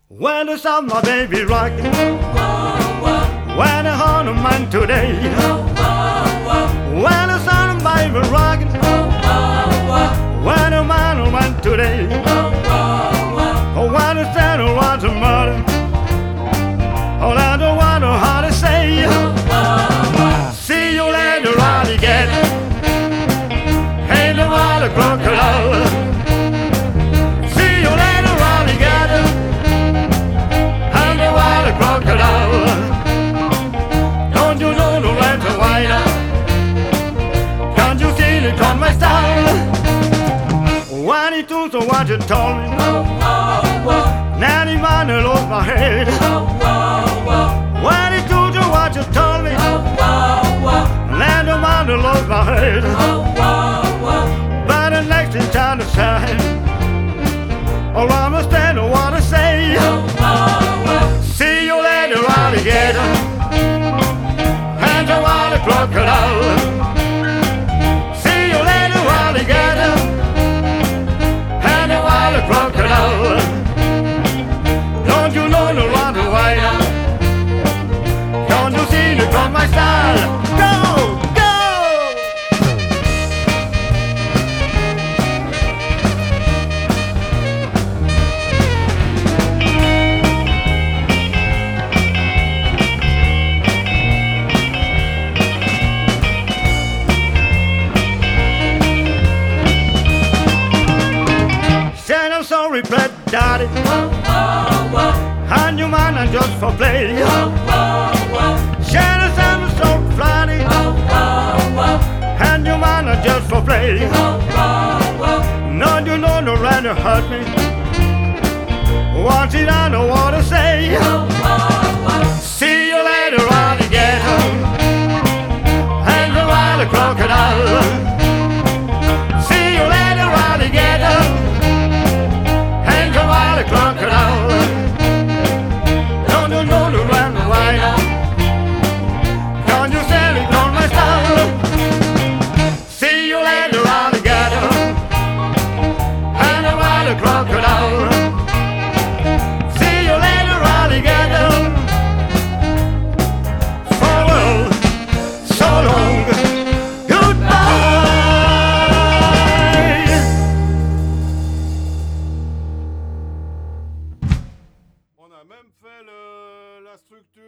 When the sun, my baby rocking, when the Hanuman today, when the sun, baby rocking, when the man went today, when the Santa was a mother, oh, I don't want to know how to say, see you later, I'll get, ain't no other crocodile. Don't you know the red and white? Can't you see it on my style? When he took so what you told me, now the man lost my head. When he took so what you told me, now the man lost my head. But the next thing time to say, oh, I'm a stand I wanna say. See you later, alligator, and a wild crocodile. See you later, alligator, and a wild crocodile. Don't you know the run away? Don't you see the from my style? Go, go! I'm sorry, Brett Daddy. And you man are just for play. Shannon, I'm so flatty. And you man are just for play. No, you know no right to hurt me. Once it I know what to say.